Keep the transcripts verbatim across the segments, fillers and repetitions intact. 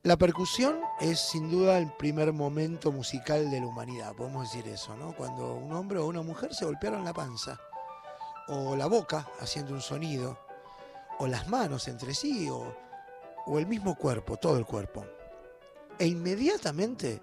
La percusión es sin duda el primer momento musical de la humanidad, podemos decir eso, ¿no? Cuando un hombre o una mujer se golpearon la panza, o la boca haciendo un sonido, o las manos entre sí, o, o el mismo cuerpo, todo el cuerpo. E inmediatamente,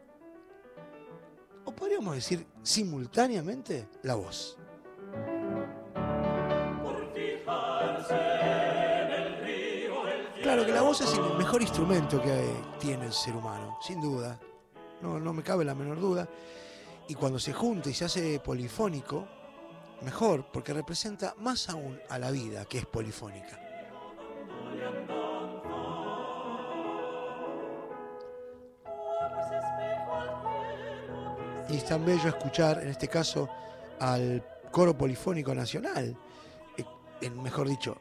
o podríamos decir simultáneamente, la voz. Claro que la voz es el mejor instrumento que tiene el ser humano, sin duda. No, no me cabe la menor duda. Y cuando se junta y se hace polifónico, mejor, porque representa más aún a la vida, que es polifónica. Y es tan bello escuchar, en este caso, al Coro Polifónico Nacional, eh, eh, mejor dicho,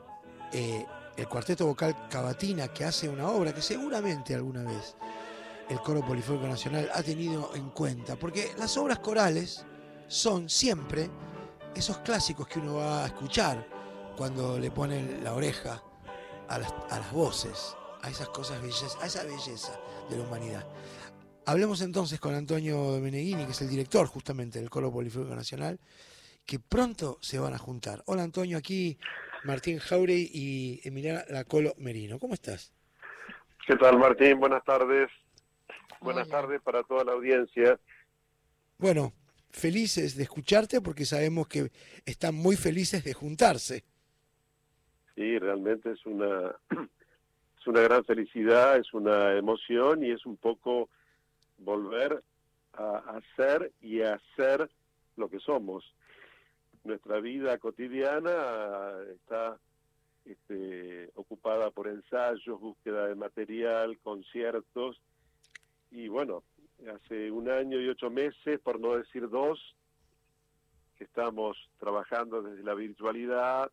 eh, el Cuarteto Vocal Cavatina, que hace una obra que seguramente alguna vez el Coro Polifónico Nacional ha tenido en cuenta, porque las obras corales son siempre esos clásicos que uno va a escuchar cuando le ponen la oreja a las, a las voces, a esas cosas bellezas, a esa belleza de la humanidad. Hablemos entonces con Antonio Domeneghini, que es el director justamente del Coro Polifónico Nacional, que pronto se van a juntar. Hola Antonio, aquí Martín Jauregui y Emiliana Lacolo Merino. ¿Cómo estás? ¿Qué tal, Martín? Buenas tardes. Buenas Hola. tardes para toda la audiencia. Bueno, felices de escucharte porque sabemos que están muy felices de juntarse. Sí, realmente es una, es una gran felicidad, es una emoción y es un poco volver a hacer y a hacer lo que somos. Nuestra vida cotidiana está este, ocupada por ensayos, búsqueda de material, conciertos, y bueno, hace un año y ocho meses, por no decir dos, que estamos trabajando desde la virtualidad,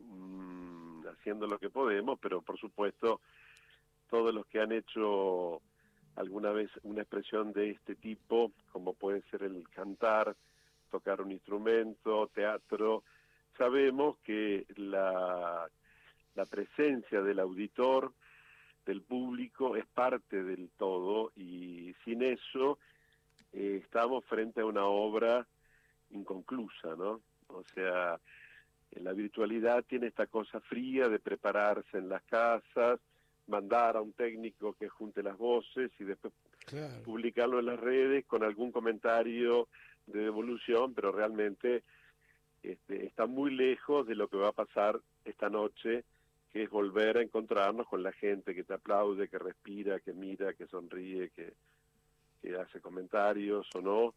mmm, haciendo lo que podemos, pero por supuesto todos los que han hecho alguna vez una expresión de este tipo, como puede ser el cantar, tocar un instrumento, teatro, sabemos que la, la presencia del auditor, del público, es parte del todo, y sin eso eh, estamos frente a una obra inconclusa, ¿no? O sea, la virtualidad tiene esta cosa fría de prepararse en las casas, mandar a un técnico que junte las voces y después Claro. publicarlo en las redes con algún comentario de devolución, pero realmente este, está muy lejos de lo que va a pasar esta noche, que es volver a encontrarnos con la gente que te aplaude, que respira, que mira, que sonríe, que, que hace comentarios o no,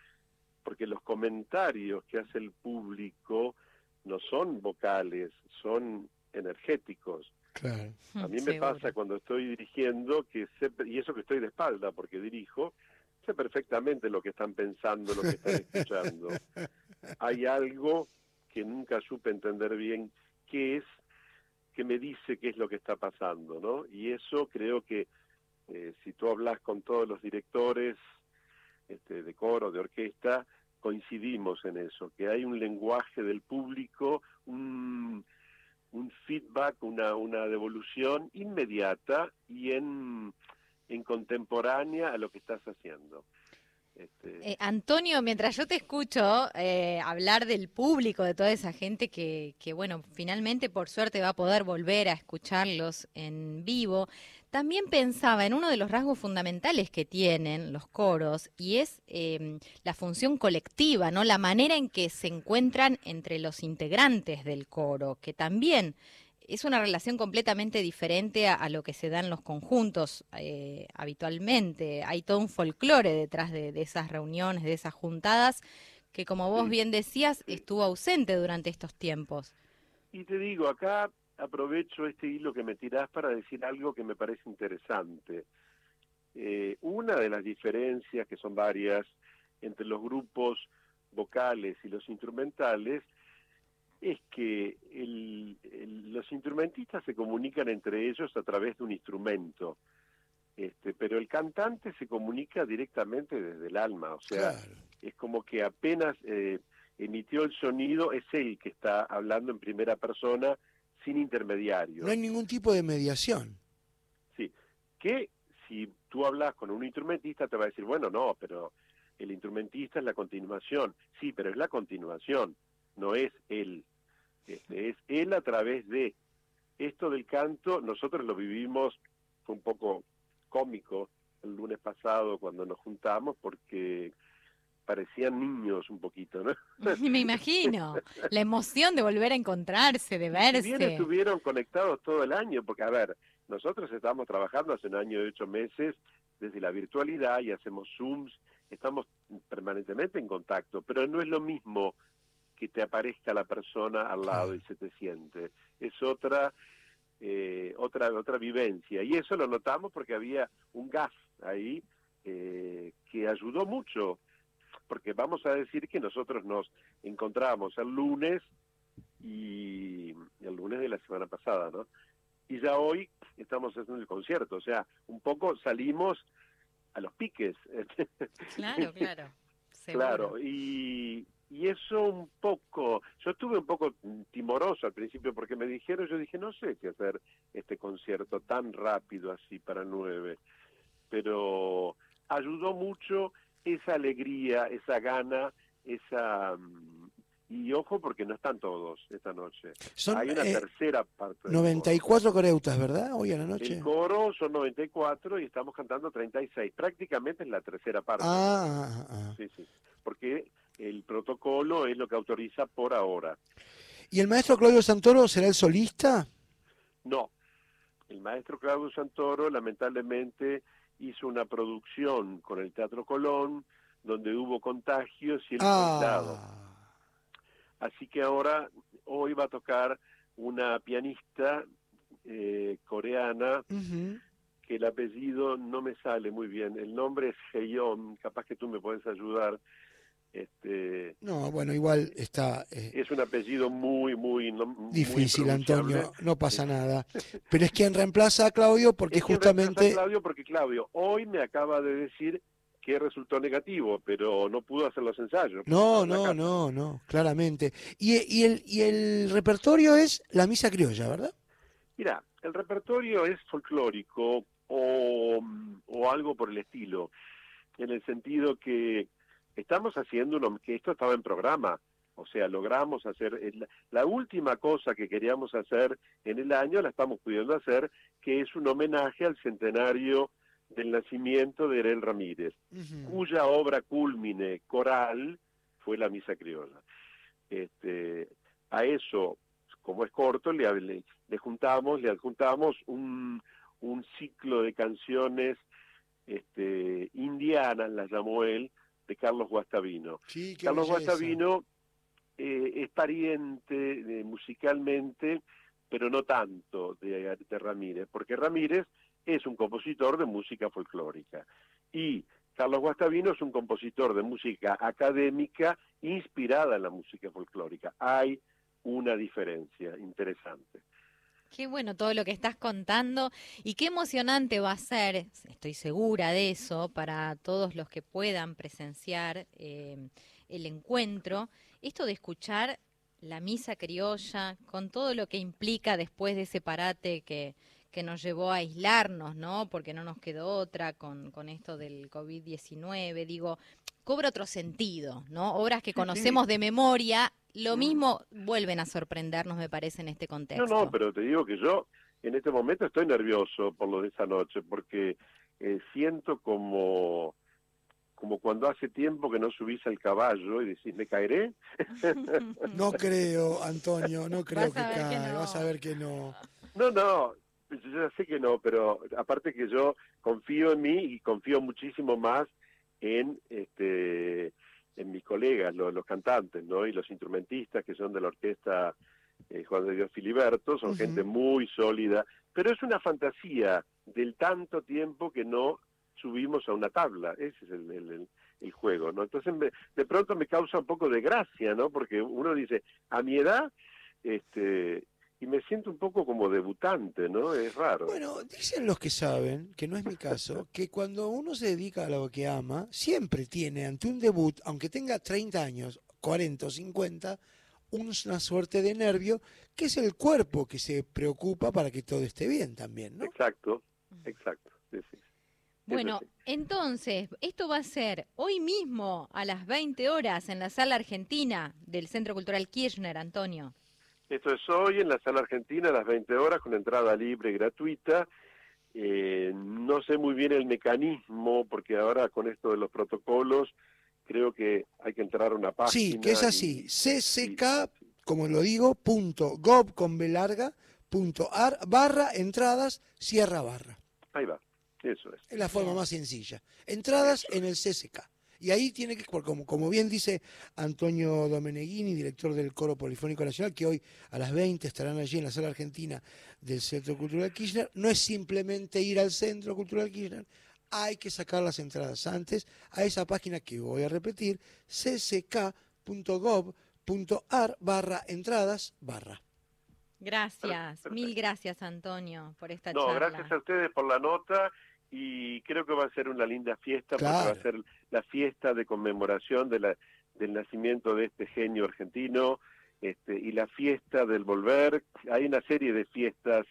porque los comentarios que hace el público no son vocales, son energéticos. Claro. A mí me Seguro. pasa cuando estoy dirigiendo, que sé, y eso que estoy de espalda porque dirijo, sé perfectamente lo que están pensando, lo que están escuchando. Hay algo que nunca supe entender bien qué es, que me dice qué es lo que está pasando, ¿no? Y eso creo que eh, si tú hablas con todos los directores este, de coro, de orquesta, coincidimos en eso, que hay un lenguaje del público, un, un feedback, una, una devolución inmediata y en, en contemporánea a lo que estás haciendo. Este... Eh, Antonio, mientras yo te escucho eh, hablar del público, de toda esa gente que, que, bueno, finalmente por suerte va a poder volver a escucharlos en vivo, también pensaba en uno de los rasgos fundamentales que tienen los coros, y es eh, la función colectiva, ¿no? La manera en que se encuentran entre los integrantes del coro, que también es una relación completamente diferente a, a lo que se da en los conjuntos eh, habitualmente. Hay todo un folclore detrás de, de esas reuniones, de esas juntadas, que como vos Sí, bien decías, sí. estuvo ausente durante estos tiempos. Y te digo, acá aprovecho este hilo que me tirás para decir algo que me parece interesante. Eh, una de las diferencias, que son varias, entre los grupos vocales y los instrumentales, es que el, el, los instrumentistas se comunican entre ellos a través de un instrumento, este, pero el cantante se comunica directamente desde el alma, o sea, Claro. es como que apenas eh, emitió el sonido, es él que está hablando en primera persona, sin intermediarios. No hay ningún tipo de mediación. Sí, que si tú hablas con un instrumentista te va a decir, bueno, no, pero el instrumentista es la continuación. Sí, pero es la continuación, no es él. Este, es él a través de. Esto del canto, nosotros lo vivimos, fue un poco cómico el lunes pasado cuando nos juntamos, porque parecían niños un poquito, ¿no? Me imagino, la emoción de volver a encontrarse, de verse. Si bien estuvieron conectados todo el año, porque a ver, nosotros estamos trabajando hace un año y ocho meses desde la virtualidad y hacemos Zooms, estamos permanentemente en contacto, pero no es lo mismo que te aparezca la persona al lado y se te siente. Es otra, eh, otra, otra vivencia. Y eso lo notamos porque había un gas ahí eh, que ayudó mucho. Porque vamos a decir que nosotros nos encontramos el lunes y el lunes de la semana pasada, ¿no? Y ya hoy estamos haciendo el concierto. O sea, un poco salimos a los piques. Claro, claro. Seguro. Claro, y... Y eso un poco, yo estuve un poco timoroso al principio porque me dijeron, yo dije, no sé si hacer este concierto tan rápido así para nueve, pero ayudó mucho esa alegría, esa gana, esa... Y ojo porque no están todos esta noche. Son, Hay una eh, tercera parte. noventa y cuatro coreutas, ¿verdad? Hoy a la noche. El coro son noventa y cuatro y estamos cantando treinta y seis. Prácticamente es la tercera parte. Ah, ah, ah. Sí, sí. Porque el protocolo es lo que autoriza por ahora. ¿Y el maestro Claudio Santoro será el solista? No. El maestro Claudio Santoro lamentablemente hizo una producción con el Teatro Colón donde hubo contagios y él fue aislado. Ah. Así que ahora, hoy va a tocar una pianista eh, coreana, Uh-huh. que el apellido no me sale muy bien. El nombre es Heyeon, capaz que tú me puedes ayudar. Este, No, bueno, igual está... eh, es un apellido muy, muy... No, muy difícil, impronunciable. Antonio, no pasa nada. Pero es quien reemplaza a Claudio porque Es quien justamente... reemplaza a Claudio porque Claudio hoy me acaba de decir que resultó negativo, pero no pudo hacer los ensayos. No, En la no, casa. no, no, claramente. Y, y, el, y el repertorio es la misa criolla, ¿verdad? Mira, el repertorio es folclórico o, o algo por el estilo, en el sentido que estamos haciendo uno, que esto estaba en programa, o sea, logramos hacer, el, la última cosa que queríamos hacer en el año la estamos pudiendo hacer, que es un homenaje al centenario del nacimiento de Herel Ramírez, Uh-huh. cuya obra cúlmine coral fue la Misa Criolla. Este, a eso, como es corto, le, le, le juntamos, le adjuntamos un, un ciclo de canciones este, indianas, las llamó él, de Carlos Guastavino. Sí, qué Carlos belleza. Guastavino eh, es pariente eh, musicalmente, pero no tanto de, de Ramírez, porque Ramírez es un compositor de música folclórica y Carlos Guastavino es un compositor de música académica inspirada en la música folclórica. Hay una diferencia interesante. Qué bueno todo lo que estás contando y qué emocionante va a ser, estoy segura de eso, para todos los que puedan presenciar eh, el encuentro, esto de escuchar la misa criolla con todo lo que implica después de ese parate que, que nos llevó a aislarnos, ¿no? Porque no nos quedó otra con, con esto del COVID diecinueve, digo, cobra otro sentido, ¿no? Obras que Sí, conocemos sí. de memoria, lo Mm. mismo vuelven a sorprendernos, me parece, en este contexto. No, no, pero te digo que yo en este momento estoy nervioso por lo de esa noche, porque eh, siento como, como cuando hace tiempo que no subís al caballo y decís, ¿me caeré? No creo, Antonio, no creo Vas que a ver que caiga, no. vas a ver que no. No, no, yo ya sé que no, pero aparte que yo confío en mí y confío muchísimo más en este en mis colegas, los, los cantantes, ¿no? Y los instrumentistas que son de la orquesta eh, Juan de Dios Filiberto, son Uh-huh. gente muy sólida, pero es una fantasía del tanto tiempo que no subimos a una tabla, ese es el, el, el, el juego, ¿no? Entonces me, de pronto me causa un poco de gracia, ¿no? Porque uno dice, a mi edad, este y me siento un poco como debutante, ¿no? Es raro. Bueno, dicen los que saben, que no es mi caso, que cuando uno se dedica a lo que ama, siempre tiene ante un debut, aunque tenga treinta años, cuarenta o cincuenta, una suerte de nervio, que es el cuerpo que se preocupa para que todo esté bien también, ¿no? Exacto, exacto. Sí, sí. Bueno, entonces, esto va a ser hoy mismo a las veinte horas en la Sala Argentina del Centro Cultural Kirchner, Antonio. Esto es hoy en la Sala Argentina a las veinte horas con entrada libre y gratuita. Eh, no sé muy bien el mecanismo, porque ahora con esto de los protocolos creo que hay que entrar a una página. Sí, que es así, c c k, como lo digo, punto gov con b larga, punto ar, barra entradas, cierra barra. Ahí va, eso es. Es la forma más sencilla. Entradas en el C C K. Y ahí tiene que, como, como bien dice Antonio Domeneghini, director del Coro Polifónico Nacional, que hoy a las veinte estarán allí en la Sala Argentina del Centro Cultural Kirchner, no es simplemente ir al Centro Cultural Kirchner, hay que sacar las entradas antes a esa página que voy a repetir, c c k punto gov punto ar barra entradas barra. Gracias, Perfecto. Mil gracias, Antonio, por esta No, charla. gracias a ustedes por la nota. Y creo que va a ser una linda fiesta, claro, porque va a ser la fiesta de conmemoración de la, del nacimiento de este genio argentino, este, y la fiesta del volver. Hay una serie de fiestas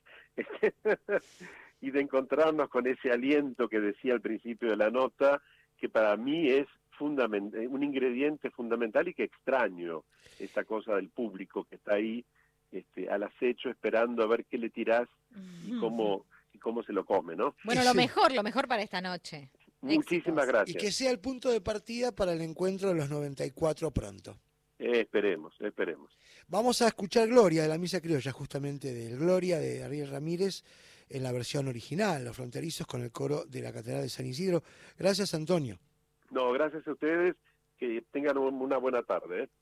y de encontrarnos con ese aliento que decía al principio de la nota, que para mí es fundament- un ingrediente fundamental y que extraño, esa cosa del público que está ahí este, al acecho esperando a ver qué le tirás y cómo... y cómo se lo come, ¿no? Bueno, lo mejor, lo mejor para esta noche. Muchísimas Éxitos. gracias. Y que sea el punto de partida para el encuentro de los noventa y cuatro pronto. Eh, esperemos, esperemos. Vamos a escuchar Gloria de la Misa Criolla, justamente del Gloria de Ariel Ramírez, en la versión original, Los Fronterizos, con el coro de la Catedral de San Isidro. Gracias, Antonio. No, gracias a ustedes, que tengan una buena tarde, ¿eh?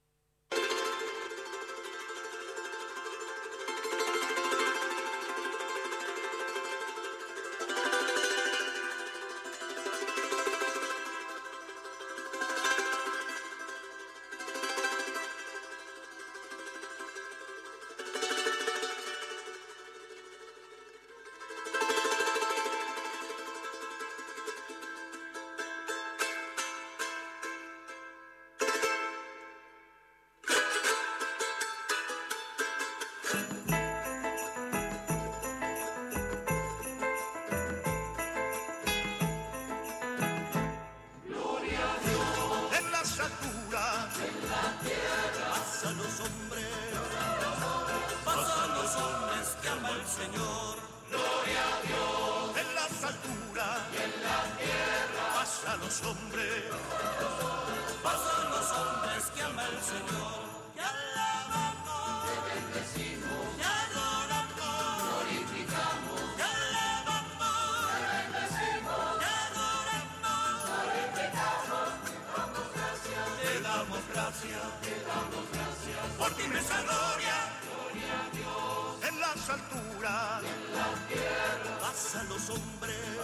Señor, gloria a Dios en las alturas y en la tierra. Pasan los hombres, pasan los hombres que ama el Señor. Que alabamos, te bendecimos, te adoramos, glorificamos. Que alabamos, te bendecimos, te adoramos, glorificamos. Te damos gracias, te damos gracias por tu inmensa gloria. Gloria a Dios en las alturas, y en la tierra. Pasan los hombres,